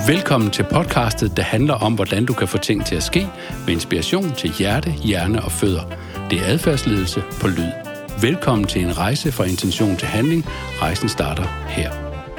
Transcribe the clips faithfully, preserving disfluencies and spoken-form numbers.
Velkommen til podcastet, der handler om, hvordan du kan få ting til at ske med inspiration til hjerte, hjerne og fødder. Det er adfærdsledelse på lyd. Velkommen til en rejse fra intention til handling. Rejsen starter her.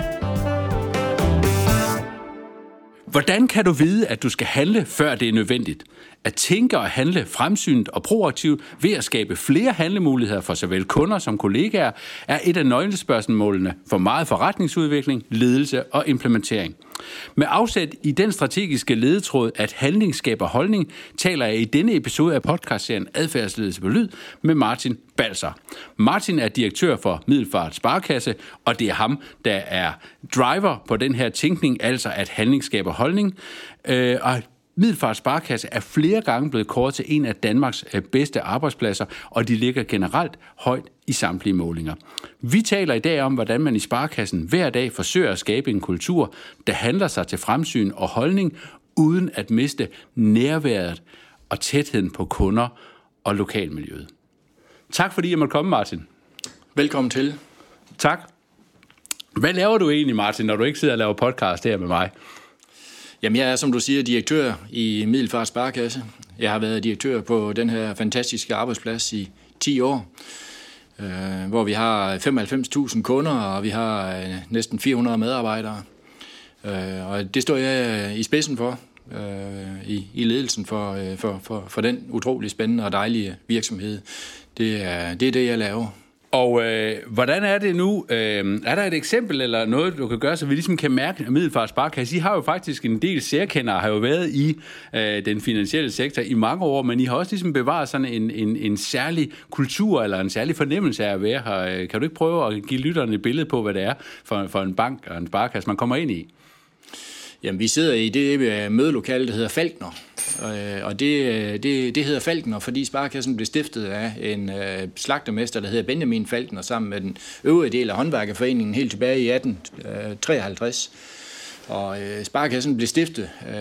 Hvordan kan du vide, at du skal handle, før det er nødvendigt? At tænke og handle fremsynet og proaktivt ved at skabe flere handlemuligheder for såvel kunder som kollegaer, er et af nøglespørgsmålene for meget forretningsudvikling, ledelse og implementering. Med afsæt i den strategiske ledetråd, at handling skaber holdning, taler jeg i denne episode af podcastserien Adfærdsledelse på lyd med Martin Balser. Martin er direktør for Middelfart Sparekasse, og det er ham, der er driver på den her tænkning, altså at handling skaber holdning. Øh, og Middelfart Sparekasse er flere gange blevet kåret til en af Danmarks bedste arbejdspladser, og de ligger generelt højt i samtlige målinger. Vi taler i dag om, hvordan man i Sparekassen hver dag forsøger at skabe en kultur, der handler sig til fremsyn og holdning, uden at miste nærværet og tætheden på kunder og lokalmiljøet. Tak fordi jeg måtte komme, Martin. Velkommen til. Tak. Hvad laver du egentlig, Martin, når du ikke sidder og laver podcast her med mig? Jamen, jeg er, som du siger, direktør i Middelfart Sparekasse. Jeg har været direktør på den her fantastiske arbejdsplads i ti år, øh, hvor vi har femoghalvfems tusind kunder, og vi har øh, næsten fire hundrede medarbejdere. Øh, og det står jeg i spidsen for, øh, i, i ledelsen for, øh, for, for, for den utrolig spændende og dejlige virksomhed. Det er det, er det jeg laver. Og øh, hvordan er det nu? Øh, er der et eksempel eller noget, du kan gøre, så vi ligesom kan mærke, at Middelfart Sparekasse, I har jo faktisk en del særkendere, har jo været i øh, den finansielle sektor i mange år, men I har også ligesom bevaret sådan en, en, en særlig kultur eller en særlig fornemmelse af at være her. Kan du ikke prøve at give lytterne et billede på, hvad det er for, for en bank og en sparekasse, man kommer ind i? Jamen, vi sidder i det mødelokale, der hedder Falkner. Og det, det, det hedder Falkner, fordi Sparekassen blev stiftet af en øh, slagtermester, der hedder Benjamin Falkner, sammen med den øvrige del af håndværkerforeningen helt tilbage i atten treoghalvtreds. Og øh, Sparekassen blev stiftet øh,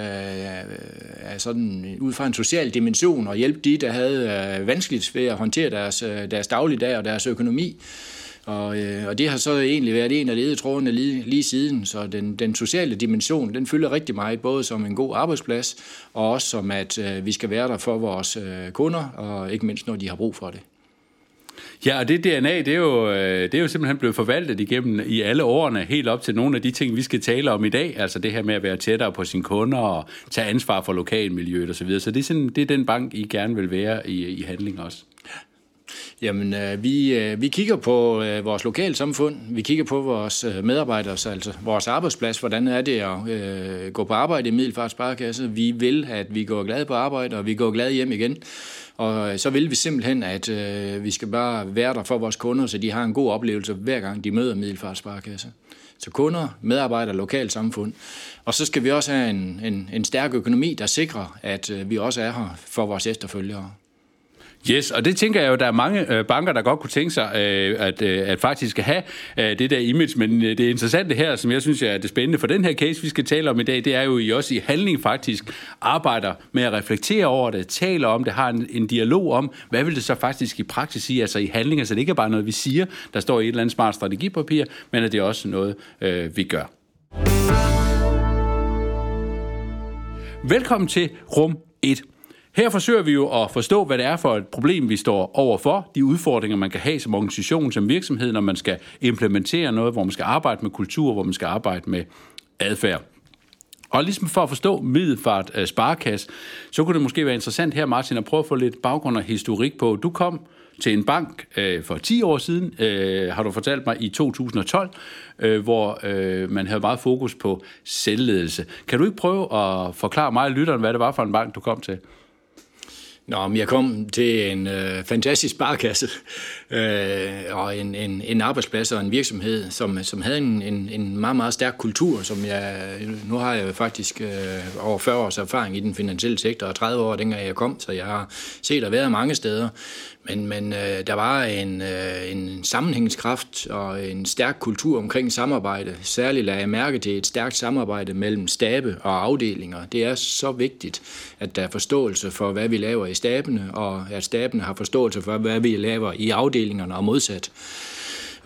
af sådan, ud fra en social dimension og hjælpe de, der havde øh, vanskeligt ved at håndtere deres, deres dagligdag og deres økonomi. Og, øh, og det har så egentlig været en af ledetrådene lige, lige siden, så den, den sociale dimension, den fylder rigtig meget, både som en god arbejdsplads, og også som at øh, vi skal være der for vores øh, kunder, og ikke mindst når de har brug for det. Ja, og det D N A, det er, jo, det er jo simpelthen blevet forvaltet igennem i alle årene, helt op til nogle af de ting, vi skal tale om i dag, altså det her med at være tættere på sine kunder og tage ansvar for lokalmiljøet osv., så det er, sådan, det er den bank, I gerne vil være i, i handling også. Jamen, øh, vi, øh, vi kigger på øh, vores lokalsamfund, vi kigger på vores øh, medarbejdere, altså vores arbejdsplads, hvordan er det at øh, gå på arbejde i Middelfart Sparekasse. Vi vil, at vi går glade på arbejde, og vi går glade hjem igen. Og øh, så vil vi simpelthen, at øh, vi skal bare være der for vores kunder, så de har en god oplevelse, hver gang de møder Middelfart Sparekasse. Så kunder, medarbejdere, lokalsamfund. Og så skal vi også have en, en, en stærk økonomi, der sikrer, at øh, vi også er her for vores efterfølgere. Yes, og det tænker jeg jo, der er mange øh, banker, der godt kunne tænke sig, øh, at, øh, at faktisk skal have øh, det der image, men øh, det interessante her, som jeg synes er det spændende for den her case, vi skal tale om i dag, det er jo, I også i handling faktisk arbejder med at reflektere over det, taler om det, har en, en dialog om, hvad vil det så faktisk i praksis sige, altså i handling, altså det ikke er bare noget, vi siger, der står i et eller andet smart strategipapir, men at det er også noget, øh, vi gør. Velkommen til rum et. Her forsøger vi jo at forstå, hvad det er for et problem, vi står overfor, de udfordringer, man kan have som organisation, som virksomhed, når man skal implementere noget, hvor man skal arbejde med kultur, hvor man skal arbejde med adfærd. Og ligesom for at forstå Middelfart Sparekasse, så kunne det måske være interessant her, Martin, at prøve at få lidt baggrund og historik på. Du kom til en bank øh, for ti år siden, øh, har du fortalt mig, i to tusind og tolv, øh, hvor øh, man havde meget fokus på selvledelse. Kan du ikke prøve at forklare mig og lytteren, hvad det var for en bank, du kom til? Nå, men jeg kom til en øh, fantastisk sparekasse øh, og en, en, en arbejdsplads og en virksomhed, som, som havde en, en, en meget, meget stærk kultur, som jeg, nu har jeg faktisk øh, over fyrre års erfaring i den finansielle sektor, og tredive år dengang jeg kom, så jeg har set og været mange steder. Men, men øh, der var en, øh, en sammenhængskraft og en stærk kultur omkring samarbejde. Særligt lader jeg mærke til et stærkt samarbejde mellem stabe og afdelinger. Det er så vigtigt, at der er forståelse for, hvad vi laver i stabene, og at stabene har forståelse for, hvad vi laver i afdelingerne og modsat.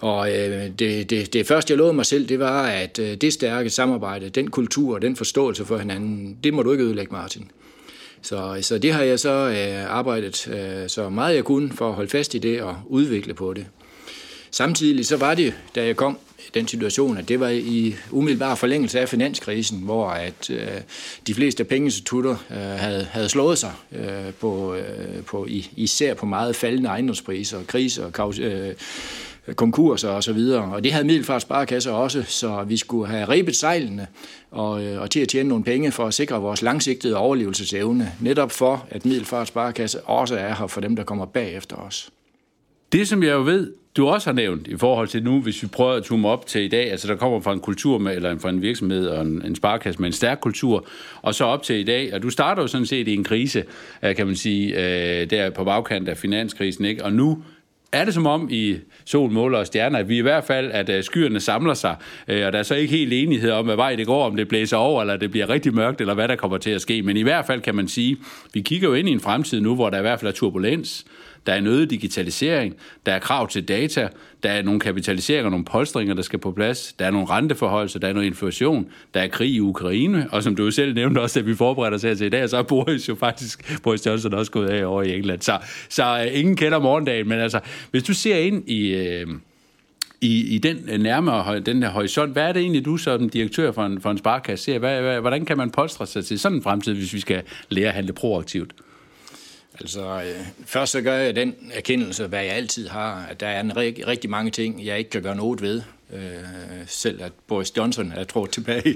Og øh, det, det, det første, jeg lovede mig selv, det var, at øh, det stærke samarbejde, den kultur, den forståelse for hinanden, det må du ikke ødelægge, Martin. Så, så det har jeg så øh, arbejdet øh, så meget jeg kunne for at holde fast i det og udvikle på det. Samtidig så var det, da jeg kom i den situation, at det var i umiddelbar forlængelse af finanskrisen, hvor at øh, de fleste pengeinstitutter øh, havde, havde slået sig øh, på, øh, på især på meget faldende ejendomspriser, kriser og øh, konkurser og så videre. Og det havde Middelfart Sparekasse også, så vi skulle have ribet sejlene og, og til at tjene nogle penge for at sikre vores langsigtede overlevelsesevne, netop for, at Middelfart Sparekasse også er her for dem, der kommer bagefter os. Det, som jeg jo ved, du også har nævnt i forhold til nu, hvis vi prøver at zoome op til i dag, altså der kommer fra en kultur med, eller fra en virksomhed og en, en sparekasse med en stærk kultur, og så op til i dag, og du starter jo sådan set i en krise, kan man sige, der på bagkant af finanskrisen, ikke? Og nu er det som om i sol, måler og stjerner, at vi i hvert fald, at skyerne samler sig, og der er så ikke helt enighed om, hvad vej det går, om det blæser over, eller det bliver rigtig mørkt, eller hvad der kommer til at ske. Men i hvert fald kan man sige, vi kigger jo ind i en fremtid nu, hvor der i hvert fald er turbulens, der er en øget digitalisering, der er krav til data, der er nogle kapitaliseringer, nogle polstringer, der skal på plads, der er nogle renteforhold, der er noget inflation, der er krig i Ukraine, og som du selv nævnte også, at vi forbereder os her til i dag, så er Boris jo faktisk, Boris Johnson også gået af over i England. Så, så uh, ingen kender morgendagen, men altså, hvis du ser ind i... Uh, I, i den nærmere den her horisont, hvad er det egentlig, du som direktør for en, for en sparekasse ser? Hvad, hvad, hvordan kan man polstre sig til sådan en fremtid, hvis vi skal lære at handle proaktivt? Altså, øh, først så gør jeg den erkendelse, hvad jeg altid har, at der er en rig, rigtig mange ting, jeg ikke kan gøre noget ved. Øh, selv at Boris Johnson er trådt tilbage.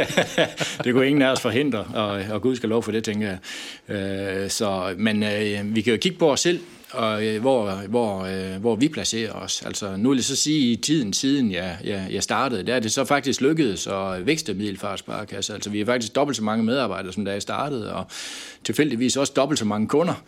Det kunne ingen af os forhindre, og, og Gud skal lov for det, tænker jeg. Øh, så, men øh, vi kan jo kigge på os selv, og øh, hvor, hvor, øh, hvor vi placerer os. Altså, nu vil jeg så sige, i tiden siden jeg, jeg, jeg startede, der er det så faktisk lykkedes at vækste Middelfart Sparekasse. Altså, vi er faktisk dobbelt så mange medarbejdere, som da jeg startede, og tilfældigvis også dobbelt så mange kunder.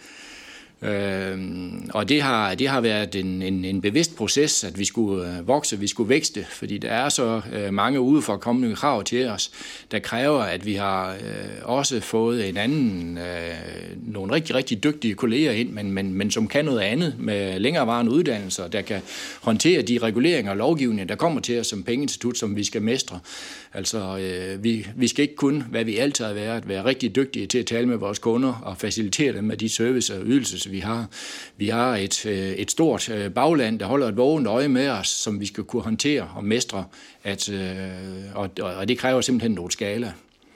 Øh, og det har, det har været en, en, en bevidst proces, at vi skulle øh, vokse, vi skulle vækste, fordi der er så øh, mange udefra kommende krav til os, der kræver, at vi har øh, også fået en anden, øh, nogle rigtig, rigtig dygtige kolleger ind, men, men, men som kan noget andet med længerevarende uddannelser, der kan håndtere de reguleringer og lovgivninger, der kommer til os som pengeinstitut, som vi skal mestre. Altså, øh, vi, vi skal ikke kun, hvad vi altid har været, være rigtig dygtige til at tale med vores kunder og facilitere dem med de service og ydelser, vi har. Vi har et, et stort bagland, der holder et vågent øje med os, som vi skal kunne håndtere og mestre, at, og, og det kræver simpelthen noget skala.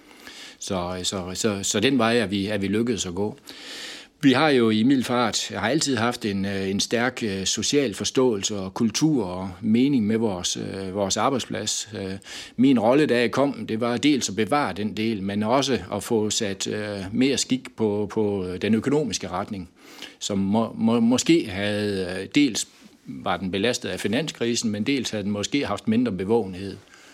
Så, så, så, så den vej er vi, er vi lykkedes at gå. Vi har jo i Middelfart har altid haft en, en stærk social forståelse og kultur og mening med vores, vores arbejdsplads. Min rolle, da jeg kom, det var dels at bevare den del, men også at få sat mere skik på, på den økonomiske retning, som må, må, måske havde dels var den belastet af finanskrisen, men dels havde den måske haft mindre bevågenhed.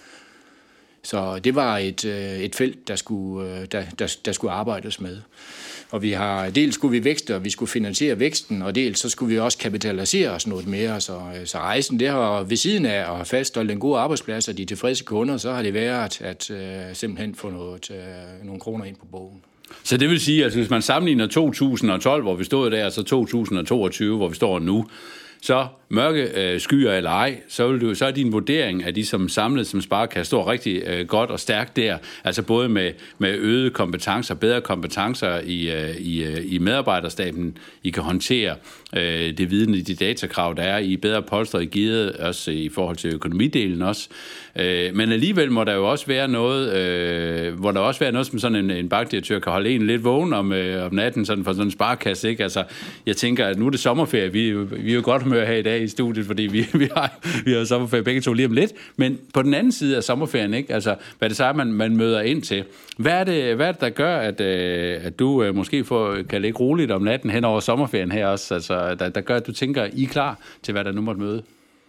Så det var et, et felt, der skulle, der, der, der skulle arbejdes med. Og vi har, dels skulle vi vækste, og vi skulle finansiere væksten, og dels så skulle vi også kapitalisere os noget mere. Så, så rejsen, det har ved siden af at fastholde den gode arbejdsplads og de tilfredse kunder, så har det været at uh, simpelthen få noget, uh, nogle kroner ind på bogen. Så det vil sige, at hvis man sammenligner to tusind og tolv, hvor vi stod der, og så to tusind og toogtyve, hvor vi står nu, så mørke øh, skyer eller ej, så, vil du, så er din vurdering af de, som samlet som sparekasse, står rigtig øh, godt og stærkt der. Altså både med, med øgede kompetencer, bedre kompetencer i, øh, i, øh, i medarbejderstaben. I kan håndtere øh, det viden i de datakrav, der er. I bedre polster i givet, også i forhold til økonomidelen også. Øh, men alligevel må der jo også være noget, øh, hvor der også være noget, som sådan en, en bankdirektør kan holde en lidt vågen om, øh, om natten sådan for sådan en sparekasse, ikke? Altså, jeg tænker, at nu er det sommerferie. Vi, vi er jo godt humør her i dag i studiet, fordi vi, vi har, vi har sommerferie begge to lige om lidt. Men på den anden side af sommerferien, ikke? Altså, hvad det så er, man, man møder ind til. Hvad er det, hvad er det der gør, at, øh, at du øh, måske får, kan ligge roligt om natten hen over sommerferien her også? Altså, der, der gør, at du tænker, I er klar til, hvad der nu måtte møde?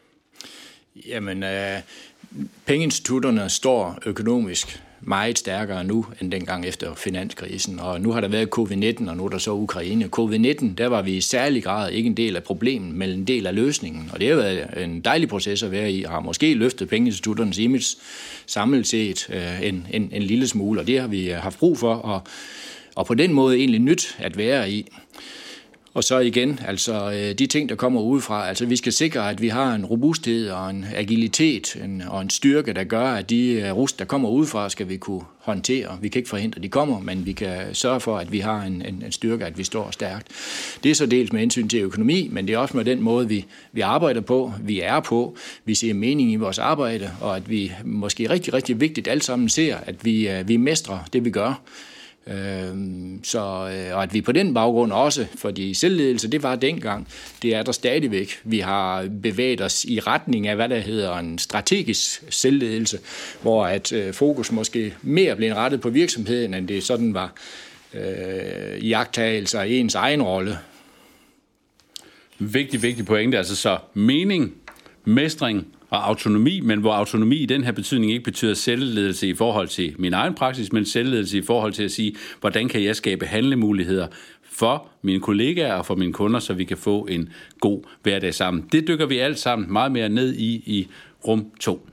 Jamen, øh, pengeinstitutterne står økonomisk meget stærkere nu, end dengang efter finanskrisen. Og nu har der været covid nitten, og nu er der så Ukraine. covid nitten, der var vi i særlig grad ikke en del af problemet, men en del af løsningen. Og det har været en dejlig proces at være i, og har måske løftet pengeinstitutternes image samlet set øh, en, en, en lille smule, og det har vi haft brug for, og, og på den måde egentlig nyt at være i. Og så igen, altså de ting, der kommer udefra, altså vi skal sikre, at vi har en robusthed og en agilitet en, og en styrke, der gør, at de rust, der kommer udefra, skal vi kunne håndtere. Vi kan ikke forhindre, at de kommer, men vi kan sørge for, at vi har en, en, en styrke, at vi står stærkt. Det er så dels med hensyn til økonomi, men det er også med den måde, vi, vi arbejder på, vi er på, vi ser mening i vores arbejde, og at vi måske rigtig, rigtig vigtigt alle sammen ser, at vi, vi mestrer det, vi gør. Så, og at vi på den baggrund også, fordi selvledelse, det var dengang, det er der stadigvæk. Vi har bevæget os i retning af, hvad der hedder en strategisk selvledelse, hvor at fokus måske mere blev rettet på virksomheden, end det sådan var øh, iagttagelse af ens egen rolle. Vigtig, vigtig pointe, altså så mening, mestring og autonomi, men hvor autonomi i den her betydning ikke betyder selvledelse i forhold til min egen praksis, men selvledelse i forhold til at sige, hvordan kan jeg skabe handlemuligheder for mine kollegaer og for mine kunder, så vi kan få en god hverdag sammen. Det dykker vi alt sammen meget mere ned i i rum to.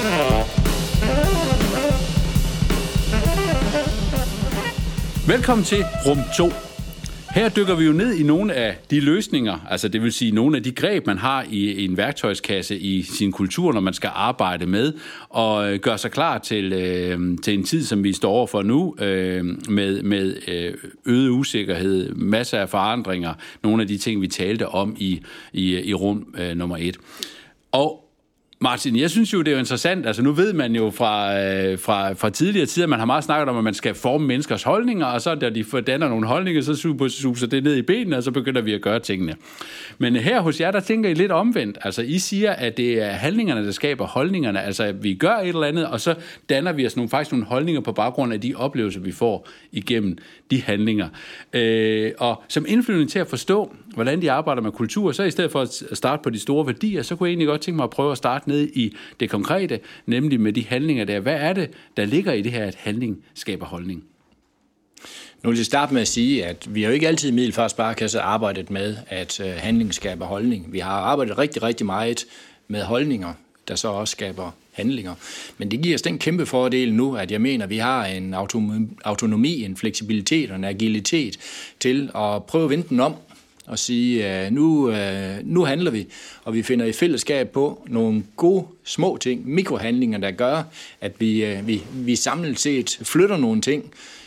Velkommen til rum to. Her dykker vi jo ned i nogle af de løsninger, altså det vil sige nogle af de greb, man har i en værktøjskasse i sin kultur, når man skal arbejde med, og gøre sig klar til, øh, til en tid, som vi står overfor nu, øh, med, med øget usikkerhed, masser af forandringer, nogle af de ting, vi talte om i, i, i rum øh, nummer et. Og Martin, jeg synes jo, det er jo interessant. Altså nu ved man jo fra, øh, fra, fra tidligere tider, man har meget snakket om, at man skal forme menneskers holdninger, og så da de danner nogle holdninger, så suser det ned i benene, og så begynder vi at gøre tingene. Men her hos jer, der tænker I lidt omvendt. Altså I siger, at det er handlingerne, der skaber holdningerne. Altså at vi gør et eller andet, og så danner vi os nogle, faktisk nogle holdninger på baggrund af de oplevelser, vi får igennem de handlinger. Øh, og som indflydende til at forstå, hvordan de arbejder med kultur, så i stedet for at starte på de store værdier, så kunne jeg egentlig godt tænke mig at prøve at starte ned i det konkrete, nemlig med de handlinger der. Hvad er det, der ligger i det her, at handling skaber holdning? Nu vil jeg starte med at sige, at vi har jo ikke altid i Middelfart Sparekasse arbejdet med, at handling skaber holdning. Vi har arbejdet rigtig, rigtig meget med holdninger, der så også skaber handlinger. Men det giver os den kæmpe fordel nu, at jeg mener, at vi har en autonomi, en fleksibilitet og en agilitet til at prøve at vende den om og sige, nu, nu handler vi, og vi finder i fællesskab på nogle gode små ting, mikrohandlinger, der gør, at vi, vi, vi samlet set flytter nogle ting.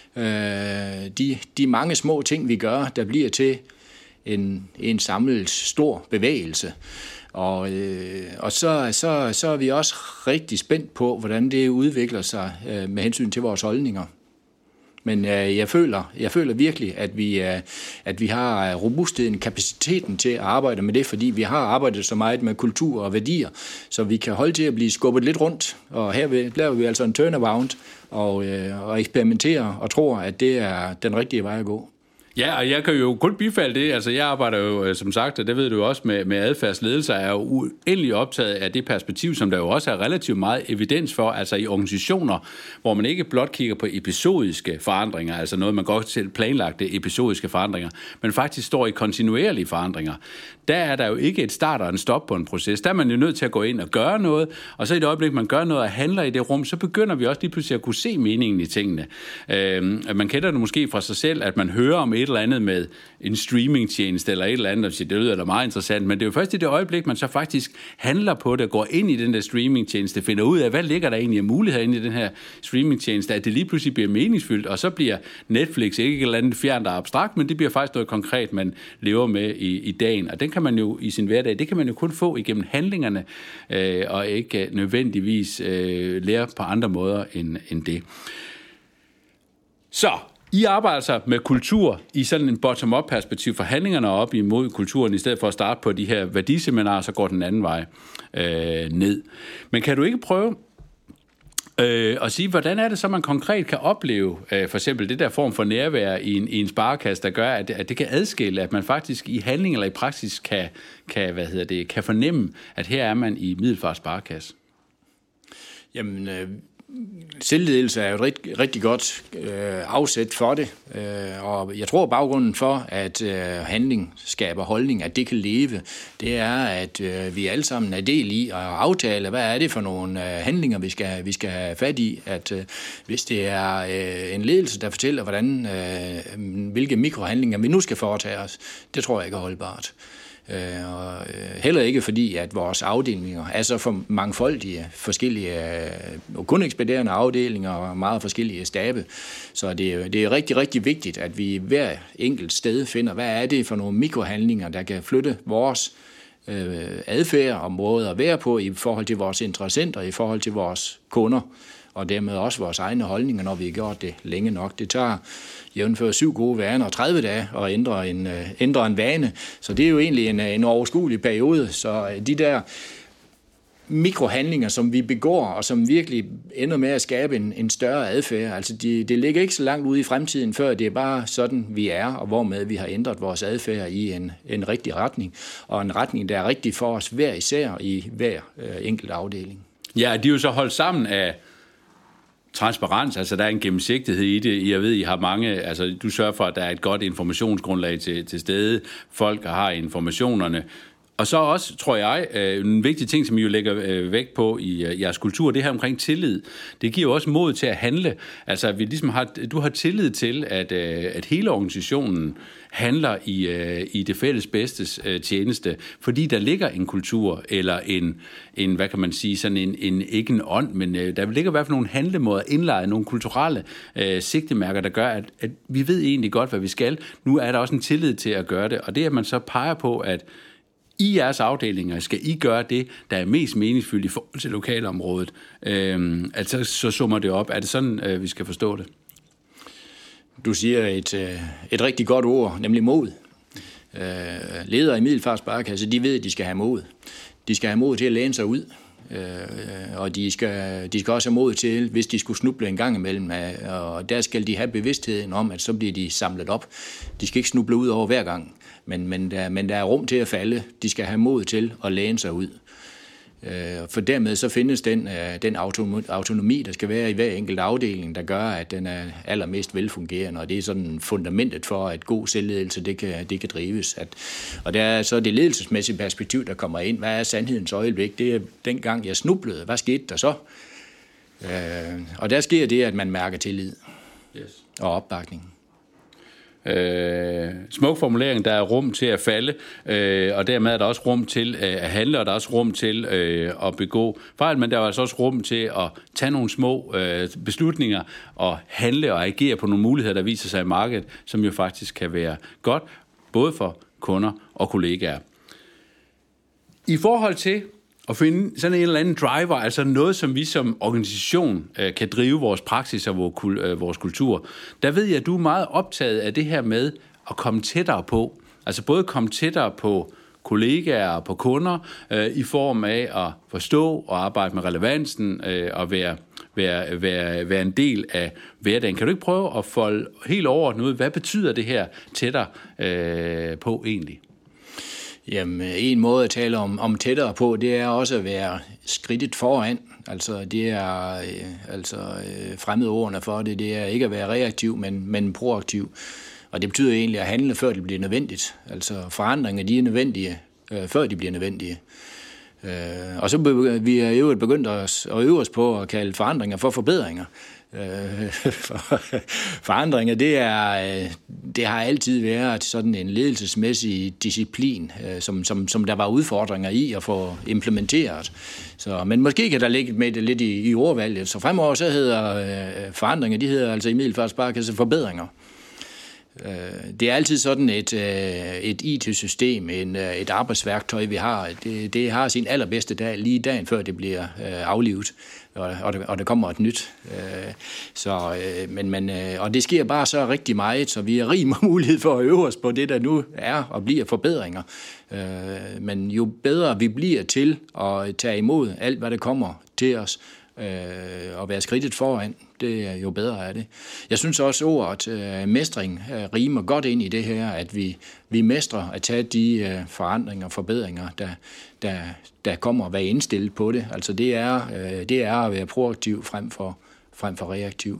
De, de mange små ting, vi gør, der bliver til en, en samlet stor bevægelse. Og, øh, og så, så, så er vi også rigtig spændt på, hvordan det udvikler sig øh, med hensyn til vores holdninger. Men øh, jeg føler, jeg føler virkelig, at vi, øh, at vi har robustheden, kapaciteten til at arbejde med det, fordi vi har arbejdet så meget med kultur og værdier, så vi kan holde til at blive skubbet lidt rundt. Og her laver vi altså en turnaround og, øh, og eksperimenterer og tror, at det er den rigtige vej at gå. Ja, og jeg kan jo kun bifalde det. Altså, jeg arbejder jo, som sagt, og det ved du jo også, med, med adfærdsledelse, er jo uendelig optaget af det perspektiv, som der jo også er relativt meget evidens for, altså i organisationer, hvor man ikke blot kigger på episodiske forandringer, altså noget, man godt selv planlagte episodiske forandringer, men faktisk står i kontinuerlige forandringer. Der er der jo ikke et start og en stop på en proces. Der er man jo nødt til at gå ind og gøre noget, og så i det øjeblik, man gør noget og handler i det rum, så begynder vi også lige pludselig at kunne se meningen i tingene. Øh, man kender det måske fra sig selv, at man hører om et eller andet med en streamingtjeneste eller et eller andet, og siger, det lyder da meget interessant, men det er jo først i det øjeblik, man så faktisk handler på det, går ind i den der streamingtjeneste, finder ud af, hvad ligger der egentlig af muligheder inde i den her streamingtjeneste, at det lige pludselig bliver meningsfyldt, og så bliver Netflix ikke et eller andet fjernt og abstrakt, men det bliver faktisk noget konkret, man lever med i, i dagen, og den kan man jo i sin hverdag, det kan man jo kun få igennem handlingerne, øh, og ikke nødvendigvis øh, lære på andre måder end, end det. Så I arbejder altså med kultur i sådan en bottom-up perspektiv, for handlingerne op imod kulturen, i stedet for at starte på de her værdiseminarer, så går den anden vej øh, ned. Men kan du ikke prøve øh, at sige, hvordan er det så, man konkret kan opleve øh, for eksempel det der form for nærvær i en, i en sparekasse, der gør, at, at det kan adskille, at man faktisk i handling eller i praksis kan, kan, hvad hedder det, kan fornemme, at her er man i Middelfart Sparekasse? Jamen, øh, selvledelse er jo et rigtig, rigtig godt øh, afsæt for det, øh, og jeg tror baggrunden for, at øh, handling skaber holdning, at det kan leve, det er, at øh, vi alle sammen er del i at aftale, hvad er det for nogle øh, handlinger, vi skal, vi skal have fat i, at øh, hvis det er øh, en ledelse, der fortæller, hvordan, øh, hvilke mikrohandlinger vi nu skal foretage os, det tror jeg ikke er holdbart. Øh, og heller ikke fordi, at vores afdelinger er så for mangfoldige, forskellige, øh, kun ekspederende afdelinger og meget forskellige stabe. Så det, det er rigtig, rigtig vigtigt, at vi hver enkelt sted finder, hvad er det for nogle mikrohandlinger, der kan flytte vores øh, adfærd og måde at være på i forhold til vores interessenter, i forhold til vores kunder, og dermed også vores egne holdninger, når vi har gjort det længe nok. Det tager jævnfør syv gode vaner og tredive dage at ændre en, ændre en vane, så det er jo egentlig en, en overskuelig periode. Så de der mikrohandlinger, som vi begår, og som virkelig ender med at skabe en, en større adfærd, altså de, det ligger ikke så langt ude i fremtiden, før det er bare sådan, vi er, og hvormed vi har ændret vores adfærd i en, en rigtig retning, og en retning, der er rigtig for os hver især i hver øh, enkelt afdeling. Ja, de er jo så holdt sammen af transparens, altså der er en gennemsigtighed i det. Jeg ved, I har mange, altså du sørger for, at der er et godt informationsgrundlag til, til stede. Folk har informationerne. Og så også, tror jeg, en vigtig ting, som I jo lægger vægt på i jeres kultur, det her omkring tillid. Det giver jo også mod til at handle. Altså, vi ligesom har, du har tillid til, at, at hele organisationen handler i, i det fælles bedstes tjeneste, fordi der ligger en kultur, eller en, en hvad kan man sige, sådan en, en ikke en ånd, men der ligger i hvert fald nogle handlemåder, indlejret nogle kulturelle øh, sigtemærker, der gør, at, at vi ved egentlig godt, hvad vi skal. Nu er der også en tillid til at gøre det, og det, at man så peger på, at i jeres afdelinger skal I gøre det, der er mest meningsfyldt i forhold til lokalområdet. Øhm, altså, så summer det op. Er det sådan, øh, vi skal forstå det? Du siger et, et rigtig godt ord, nemlig mod. Øh, ledere i Middelfart Sparekasse, de ved, at de skal have mod. De skal have mod til at læne sig ud. Øh, og de skal, de skal også have mod til, hvis de skulle snuble en gang imellem, og der skal de have bevidstheden om, at så bliver de samlet op. De skal ikke snuble ud over hver gang, men, men, der, men der er rum til at falde. De skal have mod til at læne sig ud. For dermed så findes den, den autonomi, der skal være i hver enkelt afdeling, der gør, at den er allermest velfungerende, og det er sådan fundamentet for, at god selvledelse, det kan, det kan drives. At, og der er så det ledelsesmæssige perspektiv, der kommer ind. Hvad er sandhedens øjeblik? Det er dengang, jeg snublede. Hvad skete der så? Øh, og der sker det, at man mærker tillid yes. og opbakning. Øh, smuk formulering, der er rum til at falde, øh, og dermed er der også rum til øh, at handle, og der er også rum til øh, at begå fejl, men der er altså også rum til at tage nogle små øh, beslutninger og handle og agere på nogle muligheder, der viser sig i markedet, som jo faktisk kan være godt, både for kunder og kollegaer. I forhold til at finde sådan en eller anden driver, altså noget, som vi som organisation øh, kan drive vores praksis og vores, øh, vores kultur. Der ved jeg, at du er meget optaget af det her med at komme tættere på. Altså både komme tættere på kollegaer og på kunder øh, i form af at forstå og arbejde med relevansen øh, og være, være, være, være en del af hverdagen. Kan du ikke prøve at folde helt overordnet ud, hvad betyder det her tættere øh, på egentlig? Jamen, en måde at tale om, om tættere på, det er også at være skridtet foran. Altså, det er øh, altså øh, fremmedordene for det. Det er ikke at være reaktiv, men, men proaktiv. Og det betyder egentlig at handle, før det bliver nødvendigt. Altså, forandringer, de er nødvendige, øh, før de bliver nødvendige. Øh, og så be- vi er jo begyndt at, at øve os på at kalde forandringer for forbedringer. Forandringer, det, er, det har altid været sådan en ledelsesmæssig disciplin, som, som, som der var udfordringer i at få implementeret. Så, men måske kan der ligge med det lidt i, i ordvalget. Så fremover så hedder øh, forandringer, de hedder altså i Middelfart Sparekasse forbedringer. Det er altid sådan et, et I T-system, en, et arbejdsværktøj, vi har. Det, det har sin allerbedste dag, lige dagen før det bliver aflivet, og, og, der, og der kommer et nyt. Så, men, men, og det sker bare så rigtig meget, så vi har rig mulighed for at øve os på det, der nu er og bliver forbedringer. Men jo bedre vi bliver til at tage imod alt, hvad der kommer til os, Øh, og være skridtet foran, det er jo bedre af det. Jeg synes også, ordet øh, mestring øh, rimer godt ind i det her, at vi, vi mestrer at tage de øh, forandringer og forbedringer, der, der, der kommer og være indstillet på det. Altså det er, øh, det er at være proaktiv frem for frem for reaktiv.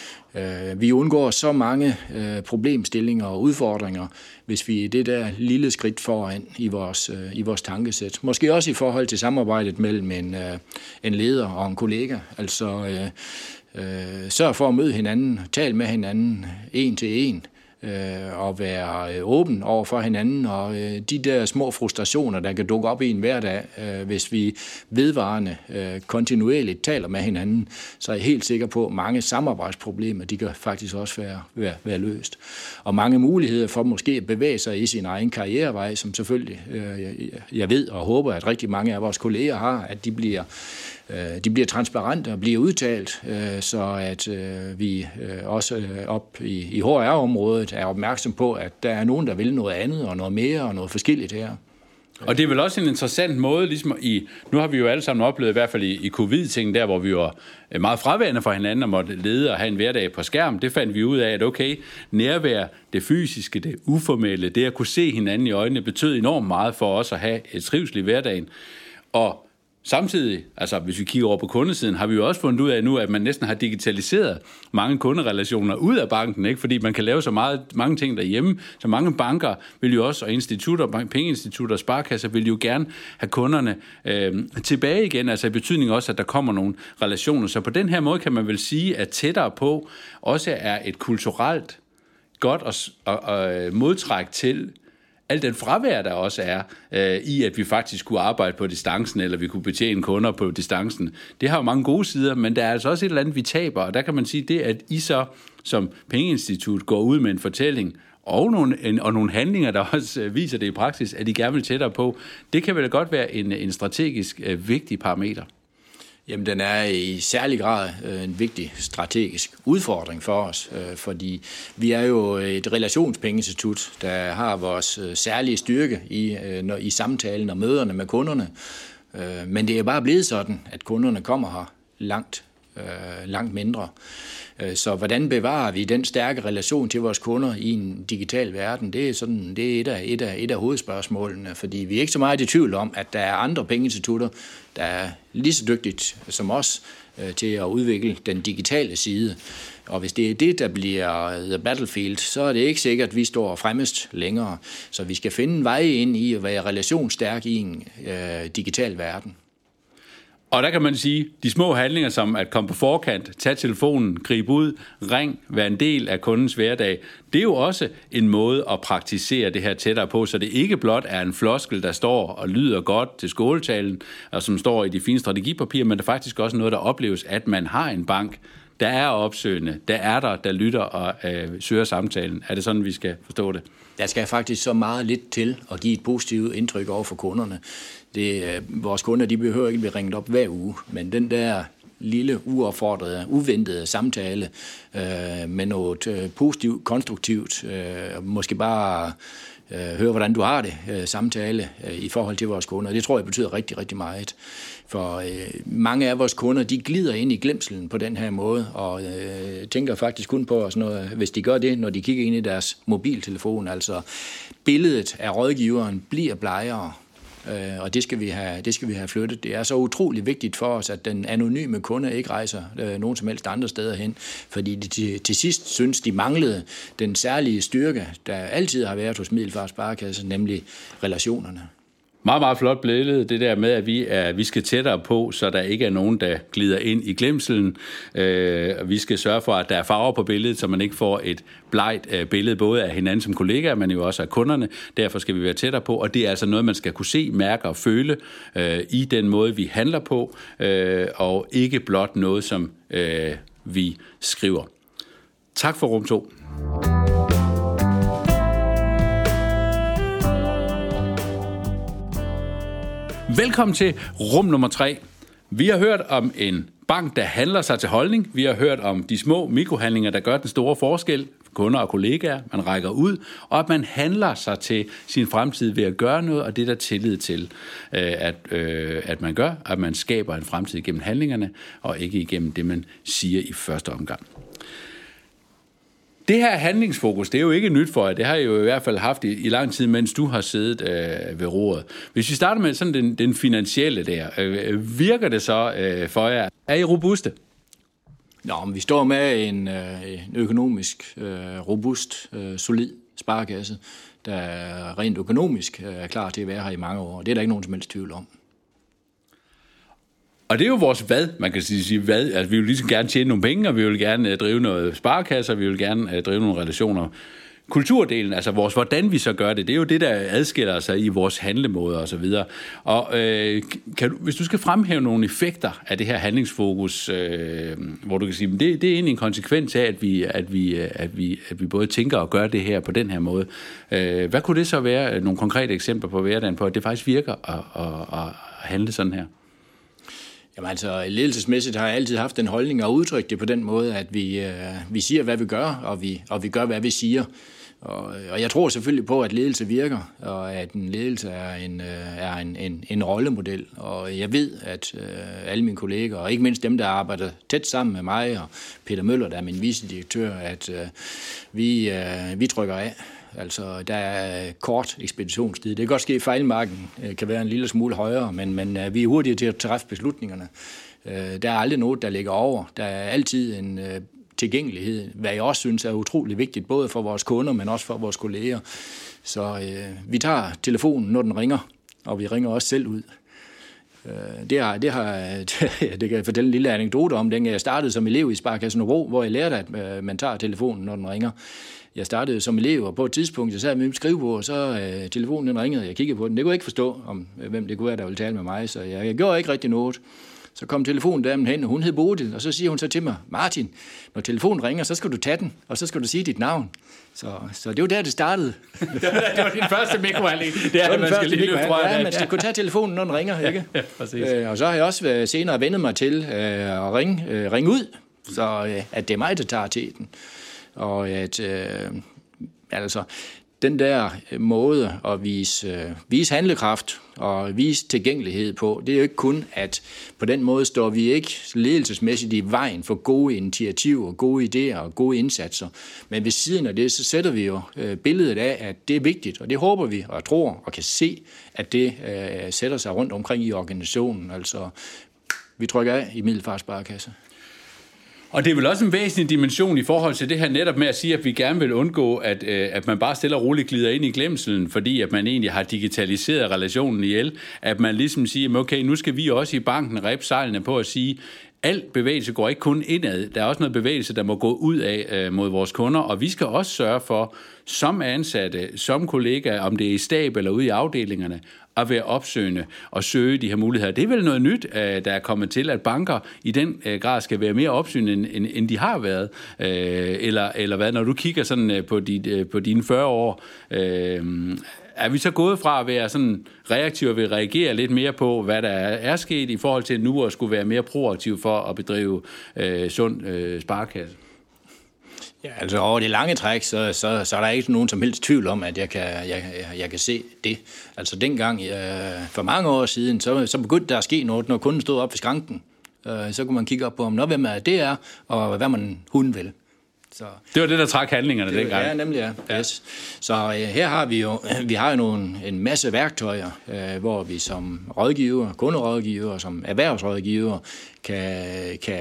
Vi undgår så mange problemstillinger og udfordringer, hvis vi er det der lille skridt foran i vores, i vores tankesæt. Måske også i forhold til samarbejdet mellem en, en leder og en kollega. Altså øh, sørg for at møde hinanden, tal med hinanden en til en, og være åben over for hinanden, og de der små frustrationer, der kan dukke op i en hverdag, hvis vi vedvarende kontinuerligt taler med hinanden, så er jeg helt sikker på, at mange samarbejdsproblemer, de kan faktisk også være, være, være løst. Og mange muligheder for måske at bevæge sig i sin egen karrierevej, som selvfølgelig jeg ved og håber, at rigtig mange af vores kolleger har, at de bliver De bliver transparente og bliver udtalt, så at vi også op i H R-området er opmærksom på, at der er nogen, der vil noget andet og noget mere og noget forskelligt her. Og det er vel også en interessant måde, ligesom i, nu har vi jo alle sammen oplevet, i hvert fald i, i covid-tingen, der hvor vi var meget fraværende for hinanden og måtte lede og have en hverdag på skærm, det fandt vi ud af, at okay, nærvær, det fysiske, det uformelle, det at kunne se hinanden i øjnene, betød enormt meget for os at have et trivsel i hverdagen. Og samtidig, altså hvis vi kigger over på kundesiden, har vi jo også fundet ud af nu, at man næsten har digitaliseret mange kunderelationer ud af banken, ikke? Fordi man kan lave så meget, mange ting derhjemme. Så mange banker vil jo også, og institutter, pengeinstitutter og sparkasser vil jo gerne have kunderne øh, tilbage igen, altså i betydning også, at der kommer nogle relationer. Så på den her måde kan man vel sige, at tættere på også er et kulturelt godt og, og, og modtræk til alt den fravær, der også er øh, i, at vi faktisk kunne arbejde på distancen, eller vi kunne betjene kunder på distancen. Det har jo mange gode sider, men der er altså også et eller andet, vi taber, og der kan man sige det, at I så som pengeinstitut går ud med en fortælling, og nogle, en, og nogle handlinger, der også viser det i praksis, at I gerne vil tættere på, det kan vel godt være en, en strategisk øh, vigtig parameter. Jamen, den er i særlig grad en vigtig strategisk udfordring for os, fordi vi er jo et relationspengeinstitut, der har vores særlige styrke i, i samtalen og møderne med kunderne. Men det er bare blevet sådan, at kunderne kommer her langt, langt mindre. Så hvordan bevarer vi den stærke relation til vores kunder i en digital verden? Det er, sådan, det er et, af, et, af, et af hovedspørgsmålene, fordi vi er ikke så meget i tvivl om, at der er andre pengeinstitutter, der er lige så dygtigt som os til at udvikle den digitale side. Og hvis det er det, der bliver the battlefield, så er det ikke sikkert, at vi står fremmest længere. Så vi skal finde en vej ind i at være relationsstærk i en øh, digital verden. Og der kan man sige, de små handlinger som at komme på forkant, tage telefonen, gribe ud, ring, være en del af kundens hverdag, det er jo også en måde at praktisere det her tættere på, så det ikke blot er en floskel, der står og lyder godt til skåletalen, og som står i de fine strategipapirer, men det er faktisk også noget, der opleves, at man har en bank, der er opsøgende, der er der, der lytter og øh, søger samtalen. Er det sådan, vi skal forstå det? Der skal faktisk så meget lidt til at give et positivt indtryk over for kunderne. Det, vores kunder, de behøver ikke blive ringet op hver uge, men den der lille, uopfordrede, uventede samtale øh, med noget øh, positivt, konstruktivt, øh, måske bare øh, høre, hvordan du har det, øh, samtale øh, i forhold til vores kunder. Det tror jeg betyder rigtig, rigtig meget. For øh, mange af vores kunder, de glider ind i glemselen på den her måde, og øh, tænker faktisk kun på sådan noget, hvis de gør det, når de kigger ind i deres mobiltelefon. Altså billedet af rådgiveren bliver blegere, øh, og det skal, vi have, det skal vi have flyttet. Det er så utrolig vigtigt for os, at den anonyme kunde ikke rejser øh, nogen som helst andre steder hen, fordi de til, til sidst synes, de manglede den særlige styrke, der altid har været hos Middelfart Sparekasse, nemlig relationerne. Meget, meget flot billede, det der med, at vi, er, vi skal tættere på, så der ikke er nogen, der glider ind i glemselen. Øh, vi skal sørge for, at der er farver på billedet, så man ikke får et blegt øh, billede, både af hinanden som kollegaer, men jo også af kunderne. Derfor skal vi være tættere på, og det er altså noget, man skal kunne se, mærke og føle øh, i den måde, vi handler på, øh, og ikke blot noget, som øh, vi skriver. Tak for rum to. Velkommen til rum nummer tre. Vi har hørt om en bank, der handler sig til holdning. Vi har hørt om de små mikrohandlinger, der gør den store forskel. Kunder og kollegaer, man rækker ud, og at man handler sig til sin fremtid ved at gøre noget, og det er der tillid til, at, at man gør, at man skaber en fremtid gennem handlingerne, og ikke igennem det, man siger i første omgang. Det her handlingsfokus, det er jo ikke nyt for jer. Det har jeg jo i hvert fald haft i, i lang tid, mens du har siddet øh, ved roret. Hvis vi starter med sådan den, den finansielle der, øh, virker det så øh, for jer? Er I robuste? Nå, men vi står med en, en økonomisk øh, robust, øh, solid sparekasse, der rent økonomisk er klar til at være her i mange år. Det er der ikke nogen som helst tvivl om. Og det er jo vores hvad, man kan sige, hvad. Altså, vi vil lige så gerne tjene nogle penge, og vi vil gerne drive noget sparekasser, vi vil gerne drive nogle relationer. Kulturdelen, altså vores, hvordan vi så gør det, det er jo det, der adskiller sig i vores handlemåder og så videre. Og øh, kan du, hvis du skal fremhæve nogle effekter af det her handlingsfokus, øh, hvor du kan sige, det, det er egentlig en konsekvens af, at vi, at, vi, at, vi, at vi både tænker og gør det her på den her måde. Øh, hvad kunne det så være, nogle konkrete eksempler på hverdagen på, at det faktisk virker at, at, at handle sådan her? Jamen altså, ledelsesmæssigt har jeg altid haft den holdning og udtrykt det på den måde, at vi, øh, vi siger, hvad vi gør, og vi, og vi gør, hvad vi siger. Og, og jeg tror selvfølgelig på, at ledelse virker, og at en ledelse er en, øh, er en, en, en rollemodel. Og jeg ved, at øh, alle mine kolleger, og ikke mindst dem, der arbejder tæt sammen med mig, og Peter Møller, der er min vicedirektør, at øh, vi, øh, vi trykker af. Altså, der er kort ekspeditionstid. Det kan godt ske, at fejlmarken kan være en lille smule højere, men, men vi er hurtige til at træffe beslutningerne. Der er aldrig noget, der ligger over. Der er altid en tilgængelighed, hvad jeg også synes er utrolig vigtigt, både for vores kunder, men også for vores kolleger. Så øh, vi tager telefonen, når den ringer, og vi ringer også selv ud. Det, har, det, har, det kan jeg fortælle en lille anekdote om, dengang jeg startede som elev i Sparekassen Hobro, hvor jeg lærte, at man tager telefonen, når den ringer. Jeg startede som elev, og på et tidspunkt, jeg sad med mit skrivebord, og så øh, telefonen den ringede, jeg kiggede på den. Det kunne jeg ikke forstå, om hvem det kunne være, der ville tale med mig, så jeg, jeg gjorde ikke rigtig noget. Så kom telefondamen hen, og hun hed Bodil, og så siger hun så til mig, Martin, når telefonen ringer, så skal du tage den, og så skal du sige dit navn. Så, så det var der, det startede. det var din første mikrohandling. Det er det, man skal lige løbe fra. Ja, man skal kunne tage telefonen, når den ringer, ikke? Ja, ja, øh, og så har jeg også senere vendet mig til øh, at ringe, øh, ringe ud, så øh, at det er mig, der tager teten. Og at øh, altså, den der måde at vise, øh, vise handlekraft og vise tilgængelighed på, det er jo ikke kun, at på den måde står vi ikke ledelsesmæssigt i vejen for gode initiativer, gode idéer og gode indsatser. Men ved siden af det, så sætter vi jo øh, billedet af, at det er vigtigt, og det håber vi og tror og kan se, at det øh, sætter sig rundt omkring i organisationen. Altså, vi trykker af i Middelfart Sparekasse. Og det er vel også en væsentlig dimension i forhold til det her netop med at sige, at vi gerne vil undgå, at, at man bare stille og roligt glider ind i glemselen, fordi at man egentlig har digitaliseret relationen ihjel. At man ligesom siger, okay, nu skal vi også i banken rebe sejlene på at sige, al bevægelse går ikke kun indad. Der er også noget bevægelse, der må gå ud af øh, mod vores kunder, og vi skal også sørge for, som ansatte, som kollegaer, om det er i stab eller ude i afdelingerne, at være opsøgende og søge de her muligheder. Det er vel noget nyt, øh, der er kommet til, at banker i den øh, grad skal være mere opsøgende, end, end, end de har været. Øh, eller, eller hvad, når du kigger sådan øh, på, dit, øh, på dine fyrre år, øh, er vi så gået fra at være sådan reaktive og vil reagere lidt mere på, hvad der er sket, i forhold til nu at skulle være mere proaktiv for at bedrive øh, sund øh, sparekasse? Ja, altså over det lange træk, så, så, så er der ikke nogen som helst tvivl om, at jeg kan, jeg, jeg, jeg kan se det. Altså dengang, øh, for mange år siden, så, så begyndte der at ske noget, når kunden stod op ved skranken. Øh, så kunne man kigge op på, om, hvem er det er, og hvad man hun vil. Så, det var det, der trak handlingerne det, dengang. Ja, nemlig ja. ja. Yes. Så øh, her har vi jo vi har jo nogle, en masse værktøjer, øh, hvor vi som rådgiver, kunderådgiver, som erhvervsrådgiver kan, kan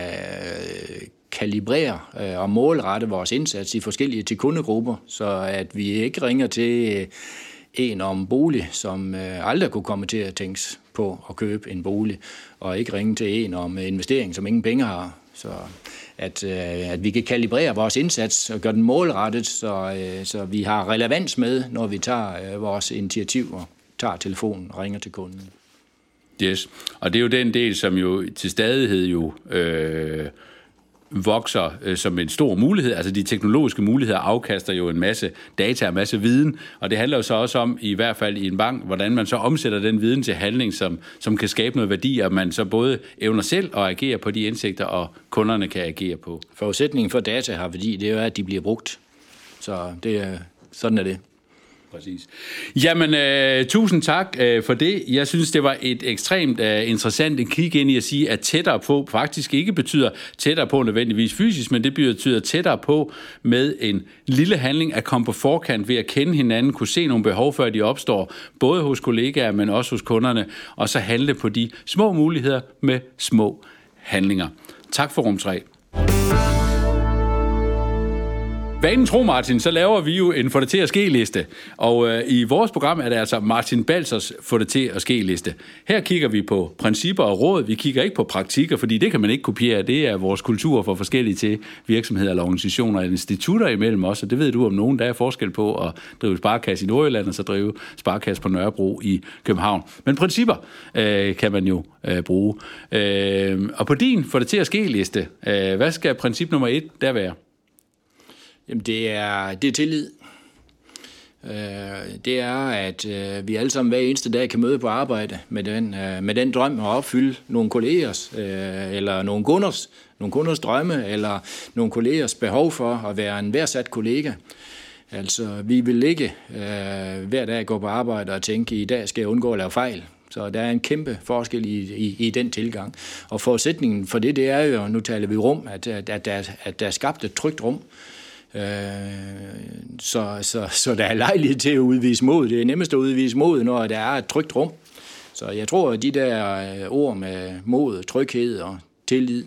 kalibrere øh, og målrette vores indsats i forskellige til kundegrupper, så at vi ikke ringer til øh, en om bolig, som øh, aldrig kunne komme til at tænke på at købe en bolig, og ikke ringe til en om investering, som ingen penge har. Så at, øh, at vi kan kalibrere vores indsats og gøre den målrettet, så, øh, så vi har relevans med, når vi tager øh, vores initiativer, tager telefonen og ringer til kunden. Yes, og det er jo den del, som jo til stadighed jo øh, vokser øh, som en stor mulighed. Altså de teknologiske muligheder afkaster jo en masse data og en masse viden, og det handler jo så også om, i hvert fald i en bank, hvordan man så omsætter den viden til handling, som, som kan skabe noget værdi, og man så både evner selv at agere på de indsigter, og kunderne kan agere på. Forudsætningen for data har værdi, det er jo, at de bliver brugt. Så det er, sådan er det. Præcis. Jamen, øh, tusind tak øh, for det. Jeg synes, det var et ekstremt øh, interessant kig ind i at sige, at tættere på faktisk ikke betyder tættere på nødvendigvis fysisk, men det betyder tættere på med en lille handling at komme på forkant ved at kende hinanden, kunne se nogle behov, før de opstår, både hos kollegaer, men også hos kunderne, og så handle på de små muligheder med små handlinger. Tak for Rum tre. Vanen tro, Martin, så laver vi jo en få det til at ske-liste. Og øh, i vores program er det altså Martin Baltzers få det til at ske-liste. Her kigger vi på principper og råd. Vi kigger ikke på praktikker, fordi det kan man ikke kopiere. Det er vores kultur for forskellige til virksomheder eller organisationer og institutter imellem os. Og det ved du om nogen, der er forskel på at drive sparekasse i Nordjylland og så drive sparekasse på Nørrebro i København. Men principper øh, kan man jo øh, bruge. Øh, og på din få det til at ske-liste, øh, hvad skal princip nummer et der være? Jamen, det er, det er tillid. Øh, det er, at øh, vi alle sammen hver eneste dag kan møde på arbejde med den, øh, med den drøm at opfylde nogle kollegers, øh, eller nogle kunders, nogle kunders drømme, eller nogle kollegers behov for at være en værdsat kollega. Altså, vi vil ikke øh, hver dag gå på arbejde og tænke, i dag skal jeg undgå at lave fejl. Så der er en kæmpe forskel i, i, i den tilgang. Og forudsætningen for det, det er jo, nu taler vi rum, at, at, at, der, at der er skabt et trygt rum. Så, så, så der er lejlighed til at udvise mod. Det er nemmest at udvise mod, når der er et trygt rum. Så jeg tror, at de der ord med mod, tryghed og tillid,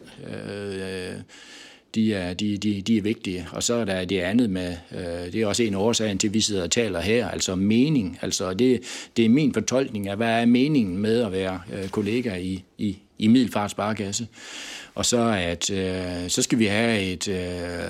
de er, de, de, de er vigtige. Og så er der det andet med, det er også en af årsagen til, at vi sidder og taler her, altså mening. Altså det, det er min fortolkning af, hvad er meningen med at være kollega i, i, i Middelfart Sparekasse. Og så, at, øh, så skal vi have et, øh,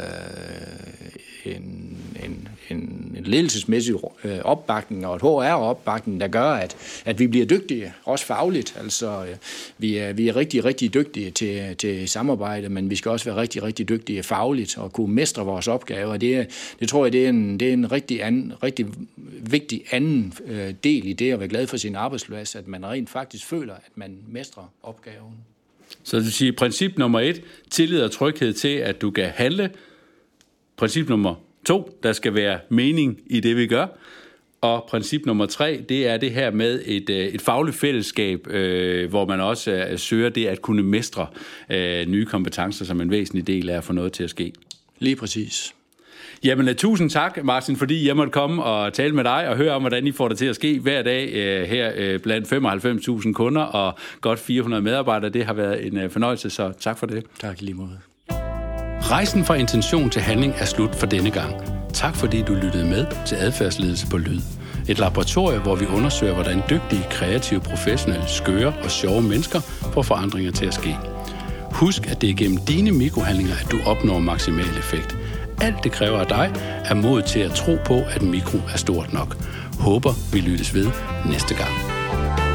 en, en, en ledelsesmæssig øh, opbakning og et H R-opbakning, der gør, at, at vi bliver dygtige, også fagligt. Altså, øh, vi, er, vi er rigtig, rigtig dygtige til, til samarbejde, men vi skal også være rigtig, rigtig dygtige fagligt og kunne mestre vores opgaver. Det, det tror jeg, det er en, det er en rigtig, anden, rigtig vigtig anden øh, del i det at være glad for sin arbejdsplads, at man rent faktisk føler, at man mestrer opgaven. Så det vil sige, princip nummer et, tillid og tryghed til, at du kan handle. Princip nummer to, der skal være mening i det, vi gør. Og princip nummer tre, det er det her med et, et fagligt fællesskab, øh, hvor man også øh, søger det at kunne mestre øh, nye kompetencer, som en væsentlig del af at få noget til at ske. Lige præcis. Jamen, tusind tak, Martin, fordi jeg måtte komme og tale med dig og høre om, hvordan I får det til at ske hver dag øh, her øh, blandt femoghalvfems tusind kunder og godt fire hundrede medarbejdere. Det har været en øh, fornøjelse, så tak for det. Tak lige måde. Rejsen fra intention til handling er slut for denne gang. Tak fordi du lyttede med til Adfærdsledelse på Lyd. Et laboratorium, hvor vi undersøger, hvordan dygtige, kreative, professionelle, skøre og sjove mennesker får forandringer til at ske. Husk, at det er gennem dine mikrohandlinger, at du opnår maksimal effekt. Alt det kræver af dig er mod til at tro på, at mikro er stort nok. Håber vi lyttes ved næste gang.